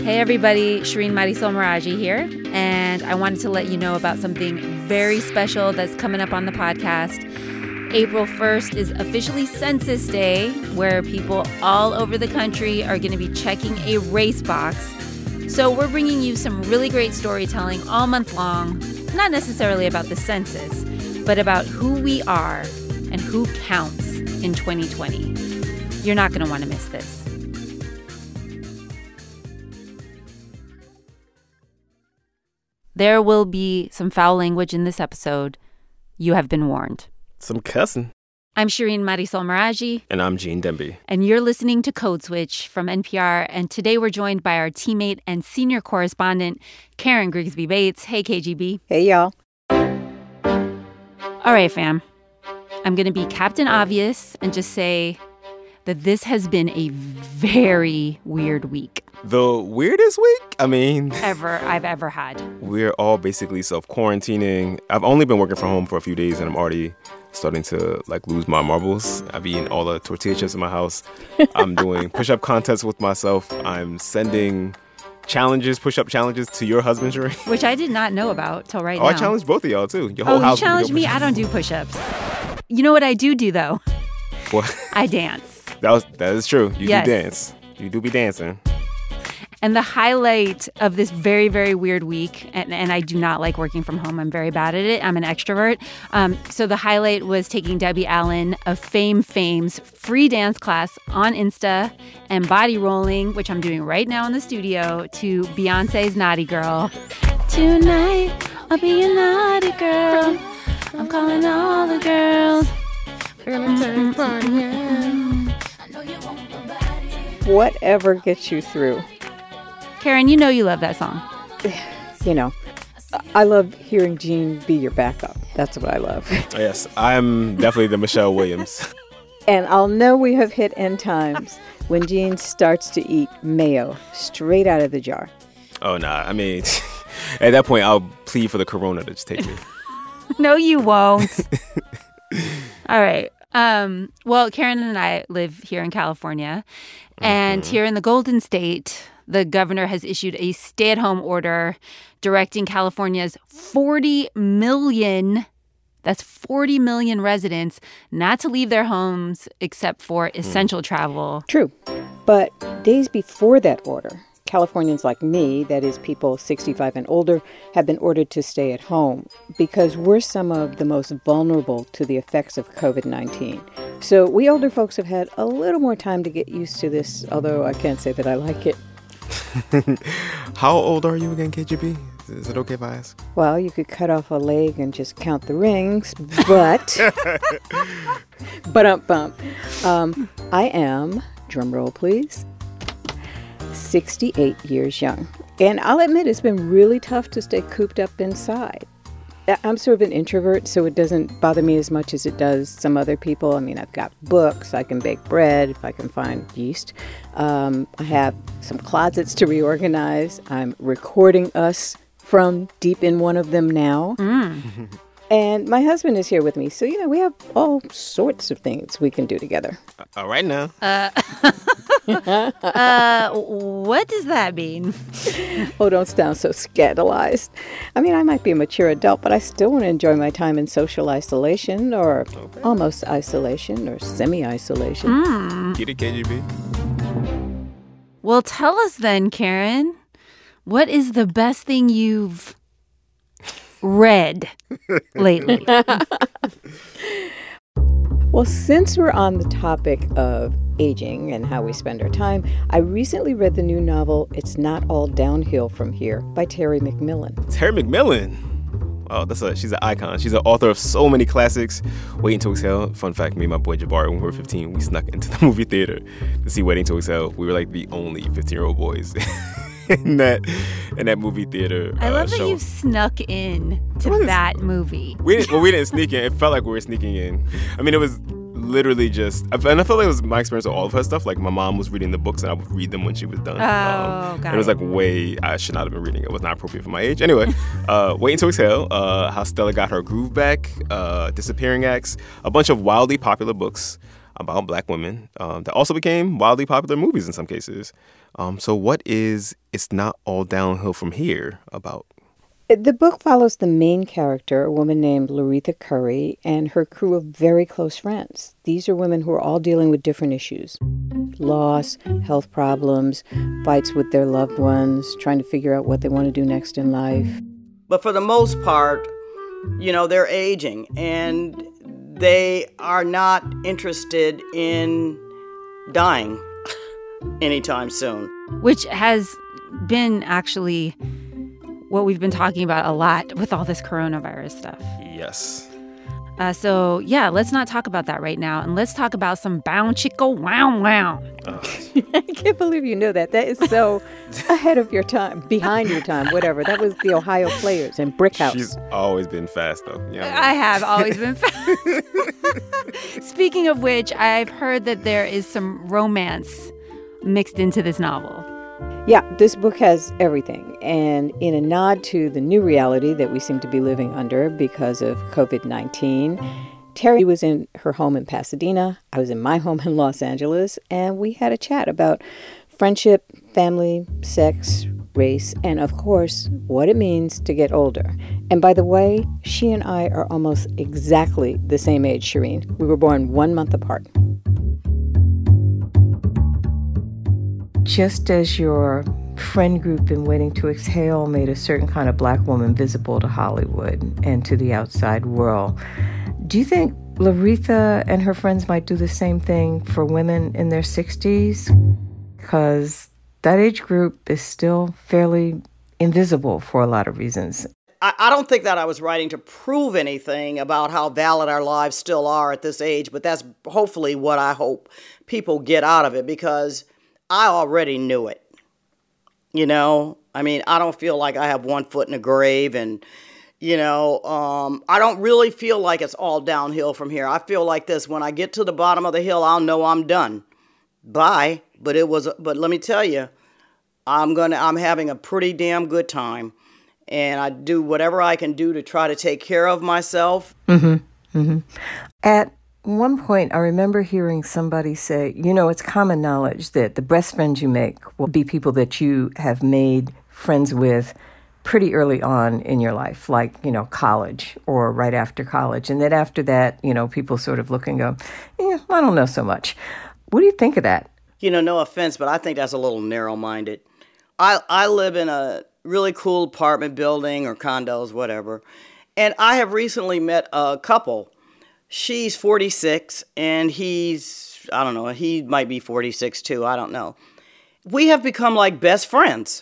Hey everybody, Shireen Marisol Meraji here, and I wanted to let you know about something very special that's coming up on the podcast. April 1st is officially Census Day, where people all over the country are going to be checking a race box. So we're bringing you some really great storytelling all month long, not necessarily about the census, but about who we are and who counts in 2020. You're not going to want to miss this. There will be some foul language in this episode. You have been warned. Some cussing. I'm Shireen Marisol Meraji. And I'm Gene Demby. And you're listening to Code Switch from NPR. And today we're joined by our teammate and senior correspondent, Karen Grigsby Bates. Hey, KGB. Hey, y'all. All right, fam. I'm going to be Captain Obvious and just say that this has been a very weird week. The weirdest week? I mean... I've ever had. We're all basically self-quarantining. I've only been working from home for a few days, and I'm already starting to, lose my marbles. I've eaten all the tortilla chips in my house. I'm doing push-up contests with myself. I'm sending push-up challenges to your husband, Sheree. Which I did not know about till right now. I challenged both of y'all, too. Your whole house. You challenged me? I don't do push-ups. You know what I do, though? What? I dance. That is true. You Yes. do dance. You do be dancing. And the highlight of this very, very weird week, and I do not like working from home. I'm very bad at it. I'm an extrovert. So the highlight was taking Debbie Allen of Fame's free dance class on Insta and body rolling, which I'm doing right now in the studio, to Beyonce's Naughty Girl. Tonight, I'll be a naughty girl. I'm calling all the girls. We're gonna turn party on. Whatever gets you through. Karen, you know you love that song. You know, I love hearing Gene be your backup. That's what I love. Yes, I'm definitely the Michelle Williams. And I'll know we have hit end times when Gene starts to eat mayo straight out of the jar. Oh, nah. I mean, at that point, I'll plead for the corona to just take me. No, you won't. All right. Well, Karen and I live here in California. And here in the Golden State, the governor has issued a stay-at-home order directing California's 40 million residents not to leave their homes except for essential travel. True. But days before that order, Californians like me, that is people 65 and older, have been ordered to stay at home because we're some of the most vulnerable to the effects of COVID-19. So we older folks have had a little more time to get used to this, although I can't say that I like it. How old are you again, KGB? Is it okay if I ask? Well, you could cut off a leg and just count the rings, but... I am, drumroll please, 68 years young. And I'll admit it's been really tough to stay cooped up inside. I'm sort of an introvert, so it doesn't bother me as much as it does some other people. I mean, I've got books, I can bake bread if I can find yeast. I have some closets to reorganize. I'm recording us from deep in one of them now. And my husband is here with me, so, we have all sorts of things we can do together. All right now. What does that mean? Oh, don't sound so scandalized. I mean, I might be a mature adult, but I still want to enjoy my time in social isolation or almost isolation or semi-isolation. Get it, KGB? Well, tell us then, Karen, what is the best thing you've read lately? Well, since we're on the topic of aging and how we spend our time, I recently read the new novel, It's Not All Downhill From Here by Terry McMillan. Terry McMillan? Oh, she's an icon. She's an author of so many classics. Waiting to Exhale. Fun fact, me and my boy Jabari, when we were 15, we snuck into the movie theater to see Waiting to Exhale. We were like the only 15-year-old boys in that movie theater. I love that you've snuck in to that movie. We didn't sneak in. It felt like we were sneaking in. I mean, it was literally just, and I felt like it was my experience with all of her stuff. Like, my mom was reading the books and I would read them when she was done. Got it. It was like I should not have been reading it. It was not appropriate for my age. Anyway, Waiting to Exhale, How Stella Got Her Groove Back, Disappearing Acts, a bunch of wildly popular books. about Black women that also became wildly popular movies in some cases. So what is It's Not All Downhill From Here about? The book follows the main character, a woman named Loretha Curry, and her crew of very close friends. These are women who are all dealing with different issues: loss, health problems, fights with their loved ones, trying to figure out what they want to do next in life. But for the most part, they're aging, and they are not interested in dying anytime soon. Which has been actually what we've been talking about a lot with all this coronavirus stuff. Yes. So, let's not talk about that right now. And let's talk about some bound chicka wow wow. I can't believe you know that. That is so ahead of your time, behind your time, whatever. That was the Ohio Players and Brick House. She's always been fast, though. Yeah. I have always been fast. Speaking of which, I've heard that there is some romance mixed into this novel. Yeah, this book has everything. And in a nod to the new reality that we seem to be living under because of COVID-19, Terry was in her home in Pasadena. I was in my home in Los Angeles. And we had a chat about friendship, family, sex, race, and of course, what it means to get older. And by the way, she and I are almost exactly the same age, Shireen. We were born 1 month apart. Just as your friend group in Waiting to Exhale made a certain kind of Black woman visible to Hollywood and to the outside world, do you think Loretha and her friends might do the same thing for women in their 60s? Because that age group is still fairly invisible for a lot of reasons. I don't think that I was writing to prove anything about how valid our lives still are at this age, but that's hopefully what I hope people get out of it, because I already knew it. I don't feel like I have one foot in a grave, and, I don't really feel like it's all downhill from here. I feel like this: when I get to the bottom of the hill, I'll know I'm done. Bye. But let me tell you, I'm having a pretty damn good time, and I do whatever I can do to try to take care of myself. At one point, I remember hearing somebody say, it's common knowledge that the best friends you make will be people that you have made friends with pretty early on in your life, like, college or right after college. And then after that, people sort of look and go, I don't know so much. What do you think of that? No offense, but I think that's a little narrow-minded. I live in a really cool apartment building or condos, whatever. And I have recently met a couple. She's 46, and he's, I don't know, he might be 46 too, I don't know. We have become like best friends.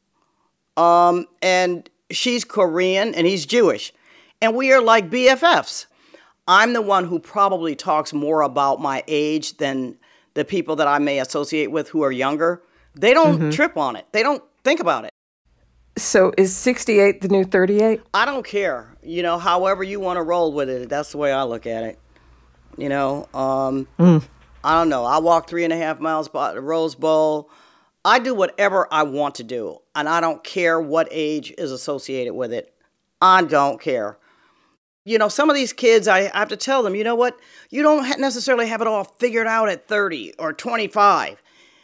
And she's Korean, and he's Jewish. And we are like BFFs. I'm the one who probably talks more about my age than the people that I may associate with who are younger. They don't trip on it. They don't think about it. So is 68 the new 38? I don't care. However you want to roll with it. That's the way I look at it. I don't know. I walk 3.5 miles by the Rose Bowl. I do whatever I want to do. And I don't care what age is associated with it. I don't care. Some of these kids, I have to tell them, you know what? You don't necessarily have it all figured out at 30 or 25.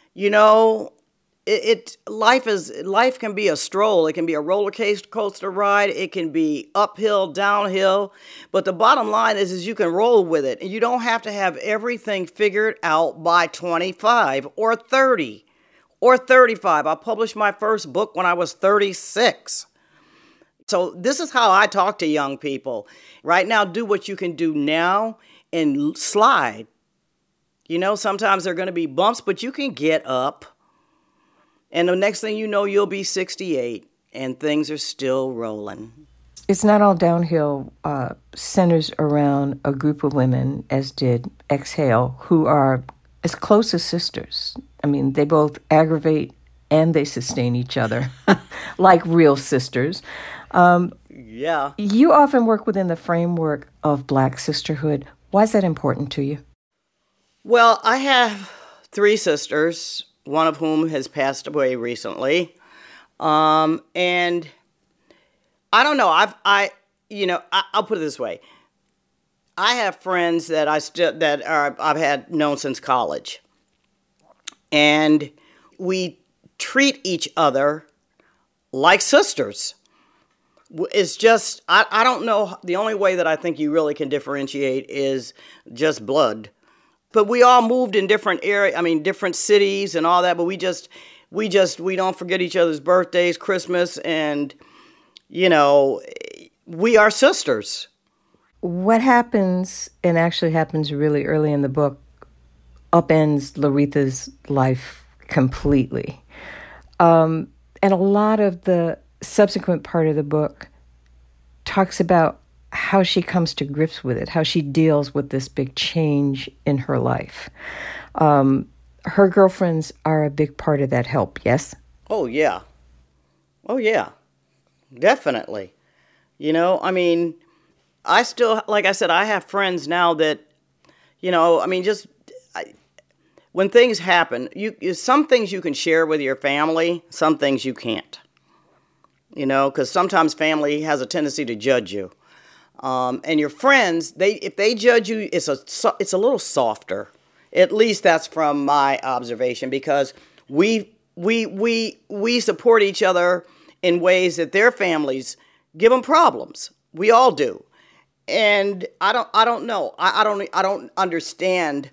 Life can be a stroll. It can be a roller coaster ride. It can be uphill, downhill. But the bottom line is you can roll with it. And you don't have to have everything figured out by 25 or 30 or 35. I published my first book when I was 36. So this is how I talk to young people. Right now, do what you can do now and slide. Sometimes there are going to be bumps, but you can get up. And the next thing you know, you'll be 68, and things are still rolling. It's Not All Downhill centers around a group of women, as did Exhale, who are as close as sisters. They both aggravate and they sustain each other, like real sisters. Yeah. You often work within the framework of Black sisterhood. Why is that important to you? Well, I have 3 sisters, one of whom has passed away recently. And I don't know. I'll put it this way. I have friends that I've had known since college, and we treat each other like sisters. It's just, I don't know, the only way that I think you really can differentiate is just blood. But we all moved in different different cities and all that, but we don't forget each other's birthdays, Christmas, and, we are sisters. What happens, and actually happens really early in the book, upends Laretha's life completely. And a lot of the subsequent part of the book talks about how she comes to grips with it, how she deals with this big change in her life. Her girlfriends are a big part of that help, yes? Oh, yeah. Definitely. I still, like I said, I have friends now that, when things happen, some things you can share with your family, some things you can't. Because sometimes family has a tendency to judge you. And your friends, if they judge you, it's a little softer. At least that's from my observation, because we support each other in ways that their families give them problems. We all do. And I don't know. I don't understand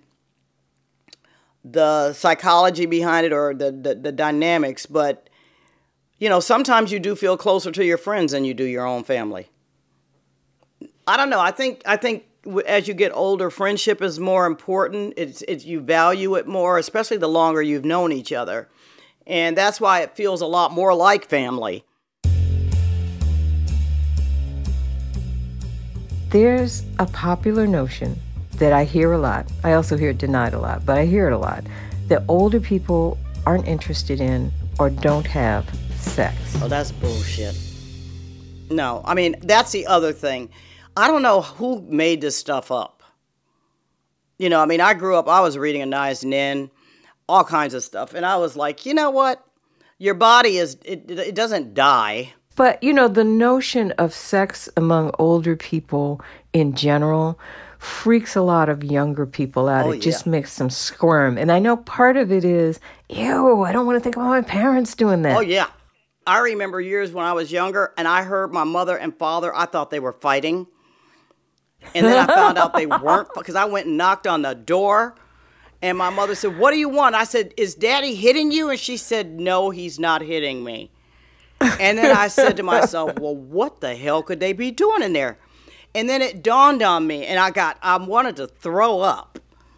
the psychology behind it or the dynamics, but sometimes you do feel closer to your friends than you do your own family. I don't know. I think as you get older, friendship is more important. It's you value it more, especially the longer you've known each other. And that's why it feels a lot more like family. There's a popular notion that I hear a lot. I also hear it denied a lot, but I hear it a lot, that older people aren't interested in or don't have sex. Oh, that's bullshit. No, that's the other thing. I don't know who made this stuff up. I grew up, I was reading Anais Nin, all kinds of stuff. And I was like, you know what? Your body it doesn't die. But, the notion of sex among older people in general freaks a lot of younger people out. It just makes them squirm. And I know part of it is, ew, I don't want to think about my parents doing that. Oh, yeah. I remember years when I was younger and I heard my mother and father, I thought they were fighting. And then I found out they weren't, because I went and knocked on the door. And my mother said, "What do you want?" I said, "Is Daddy hitting you?" And she said, "No, he's not hitting me." And then I said to myself, well, what the hell could they be doing in there? And then it dawned on me, and I wanted to throw up,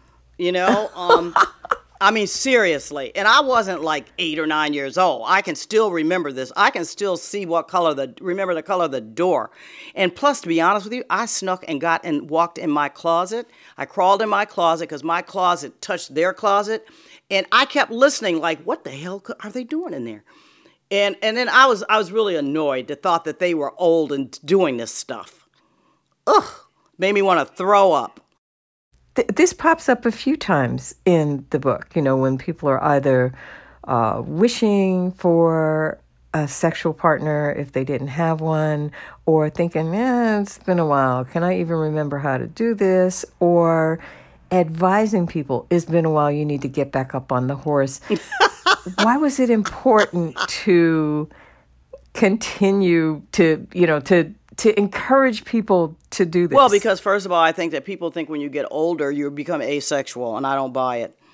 seriously. And I wasn't like 8 or 9 years old. I can still remember this. I can still see remember the color of the door. And plus, to be honest with you, I snuck and walked in my closet. I crawled in my closet because my closet touched their closet. And I kept listening like, what the hell are they doing in there? And then I was really annoyed, the thought that they were old and doing this stuff. Ugh, made me want to throw up. This pops up a few times in the book, when people are either wishing for a sexual partner if they didn't have one, or thinking, it's been a while, can I even remember how to do this? Or advising people, it's been a while, you need to get back up on the horse. Why was it important to continue to encourage people to do this? Well, because first of all, I think that people think when you get older, you become asexual, and I don't buy it.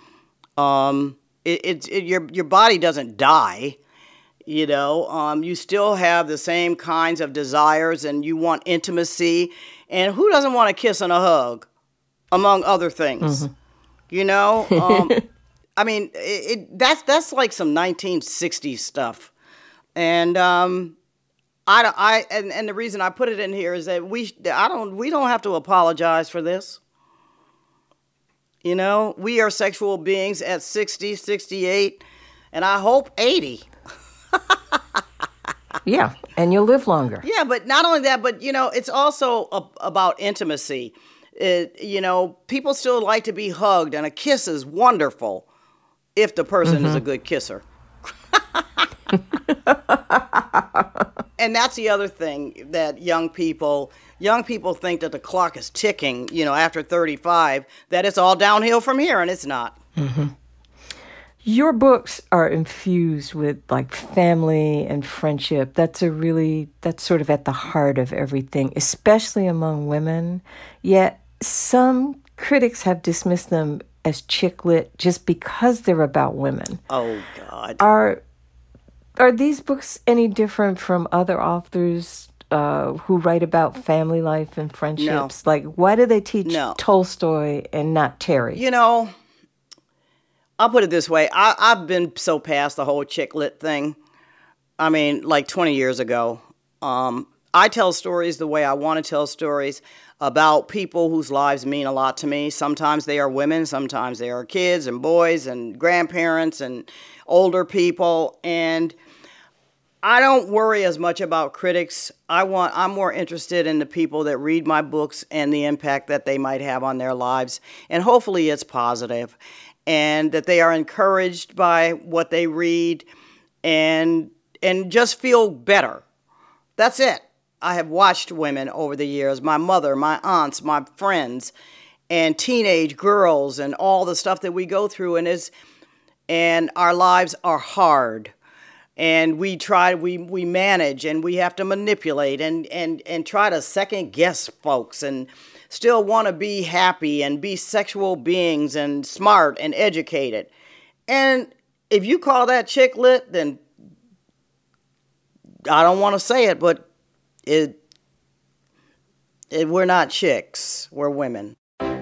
Your body doesn't die. You still have the same kinds of desires, and you want intimacy. And who doesn't want a kiss and a hug, among other things? Mm-hmm. That's like some 1960s stuff, and and the reason I put it in here is that we don't have to apologize for this. We are sexual beings at 60, 68, and I hope 80. Yeah, and you'll live longer. Yeah, but not only that, but it's also about intimacy. People still like to be hugged, and a kiss is wonderful if the person is a good kisser. And that's the other thing that young people think that the clock is ticking, after 35, that it's all downhill from here, and it's not. Mm-hmm. Your books are infused with like family and friendship. That's sort of at the heart of everything, especially among women. Yet some critics have dismissed them as chick lit just because they're about women. Oh, God. Are these books any different from other authors who write about family life and friendships? No. Like, why do they teach Tolstoy and not Terry? I'll put it this way. I've been so past the whole chick lit thing. I mean, like 20 years ago. I tell stories the way I want to tell stories about people whose lives mean a lot to me. Sometimes they are women. Sometimes they are kids and boys and grandparents and older people. And I don't worry as much about critics. I'm more interested in the people that read my books and the impact that they might have on their lives. And hopefully it's positive, and that they are encouraged by what they read and just feel better. That's it. I have watched women over the years, my mother, my aunts, my friends, and teenage girls, and all the stuff that we go through, and our lives are hard. And we manage, and we have to manipulate and try to second guess folks, and still want to be happy and be sexual beings and smart and educated. And if you call that chick lit, then I don't want to say it, but we're not chicks, we're women.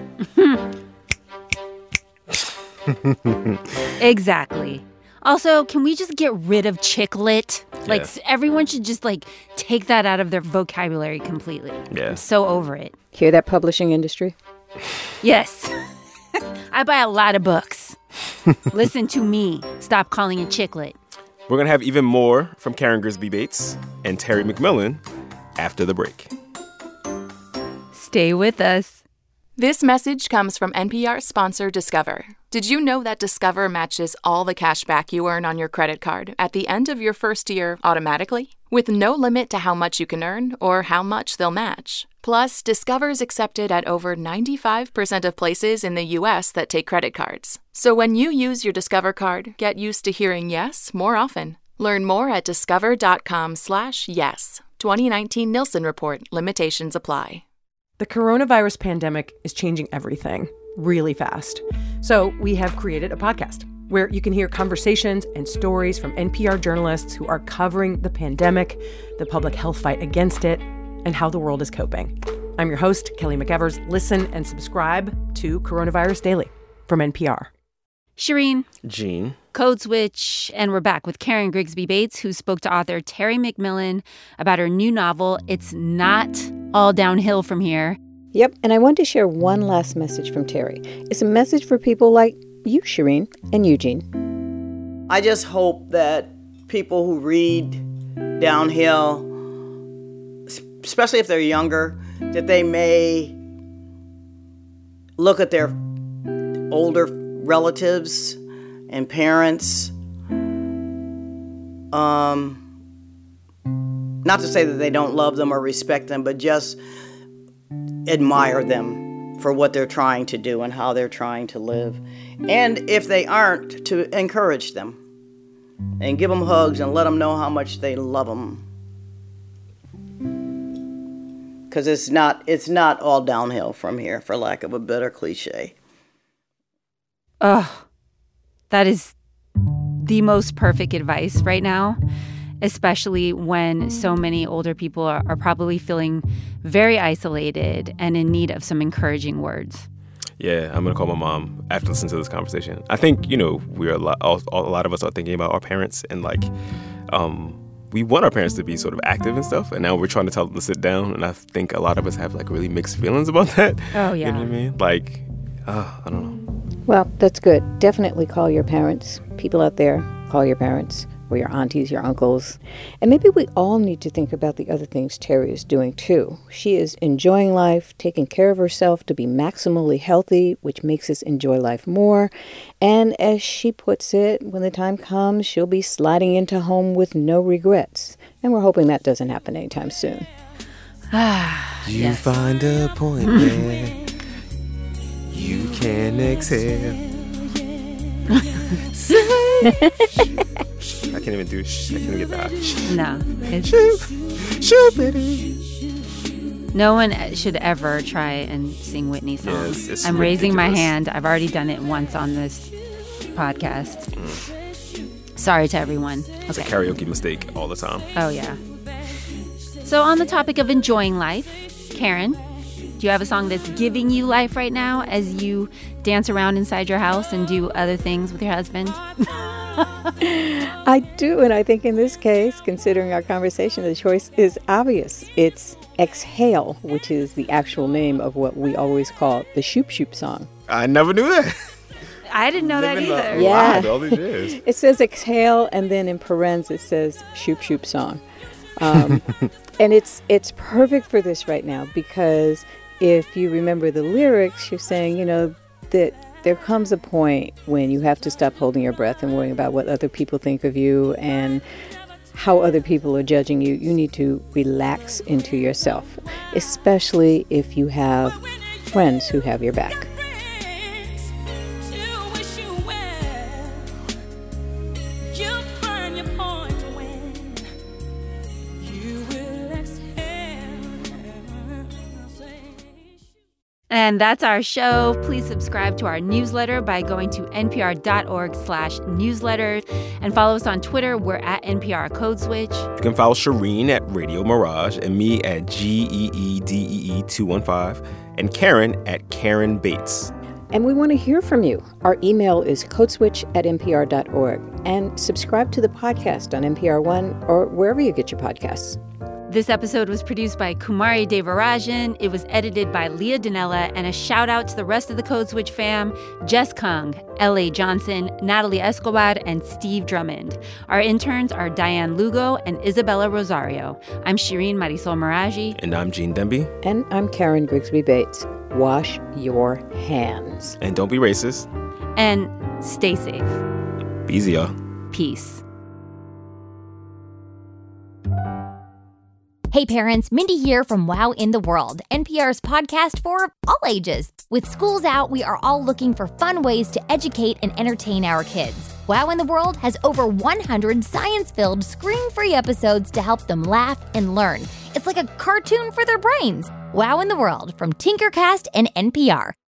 Exactly. Also, can we just get rid of chick lit? Like, everyone should just, take that out of their vocabulary completely. Yeah. I'm so over it. Hear that, publishing industry? Yes. I buy a lot of books. Listen to me. Stop calling it chick lit. We're going to have even more from Karen Grigsby Bates and Terry McMillan after the break. Stay with us. This message comes from NPR sponsor Discover. Did you know that Discover matches all the cash back you earn on your credit card at the end of your first year automatically? With no limit to how much you can earn or how much they'll match. Plus, Discover is accepted at over 95% of places in the U.S. that take credit cards. So when you use your Discover card, get used to hearing yes more often. Learn more at discover.com/yes. 2019 Nielsen Report. Limitations apply. The coronavirus pandemic is changing everything really fast. So we have created a podcast where you can hear conversations and stories from NPR journalists who are covering the pandemic, the public health fight against it, and how the world is coping. I'm your host, Kelly McEvers. Listen and subscribe to Coronavirus Daily from NPR. Shireen. Gene. Code Switch. And we're back with Karen Grigsby Bates, who spoke to author Terry McMillan about her new novel, It's Not All Downhill From Here. Yep, and I want to share one last message from Terry. It's a message for people like you, Shireen, and Eugene. I just hope that people who read downhill, especially if they're younger, that they may look at their older relatives and parents, not to say that they don't love them or respect them, but just admire them for what they're trying to do and how they're trying to live. And if they aren't, to encourage them and give them hugs and let them know how much they love them. Because it's not all downhill from here, for lack of a better cliche. Ugh, that is the most perfect advice right now, especially when so many older people are probably feeling very isolated and in need of some encouraging words. Yeah, I'm going to call my mom after listening to this conversation. I think, we're a lot of us are thinking about our parents, and we want our parents to be sort of active and stuff, and now we're trying to tell them to sit down, and I think a lot of us have really mixed feelings about that. Oh, yeah. You know what I mean? I don't know. Well, that's good. Definitely call your parents. People out there, call your parents or your aunties, your uncles. And maybe we all need to think about the other things Terry is doing, too. She is enjoying life, taking care of herself to be maximally healthy, which makes us enjoy life more. And as she puts it, when the time comes, she'll be sliding into home with no regrets. And we're hoping that doesn't happen anytime soon. You find a point where you can exhale. I can't even do I can't even get that. No. It's No one should ever try and sing Whitney songs. Yes, I'm raising my ridiculous. hand. I've already done it once on this podcast. Sorry to everyone. It's a karaoke mistake all the time. Oh, yeah. So on the topic of enjoying life, Karen, do you have a song that's giving you life right now as you dance around inside your house and do other things with your husband? I do, and I think in this case, considering our conversation, the choice is obvious. It's Exhale, which is the actual name of what we always call the Shoop Shoop song. I never knew that. I didn't know that either. Yeah. Wow, all these years. It says Exhale, and then in parentheses it says Shoop Shoop song. And it's perfect for this right now, because if you remember the lyrics, you're saying, you know, that there comes a point when you have to stop holding your breath and worrying about what other people think of you and how other people are judging you. You need to relax into yourself, especially if you have friends who have your back. And that's our show. Please subscribe to our newsletter by going to npr.org/newsletter and follow us on Twitter. We're at NPR Code Switch. You can follow Shireen at Radio Mirage and me at GEEDEE215 and Karen at Karen Bates. And we want to hear from you. Our email is codeswitch@npr.org. And subscribe to the podcast on NPR One or wherever you get your podcasts. This episode was produced by Kumari Devarajan. It was edited by Leah Donnella. And a shout out to the rest of the Code Switch fam: Jess Kung, L.A. Johnson, Natalie Escobar, and Steve Drummond. Our interns are Diane Lugo and Isabella Rosario. I'm Shireen Marisol Meraji. And I'm Gene Demby. And I'm Karen Grigsby Bates. Wash your hands. And don't be racist. And stay safe. Be easy, y'all. Peace. Hey parents, Mindy here from Wow in the World, NPR's podcast for all ages. With schools out, we are all looking for fun ways to educate and entertain our kids. Wow in the World has over 100 science-filled, screen-free episodes to help them laugh and learn. It's like a cartoon for their brains. Wow in the World from Tinkercast and NPR.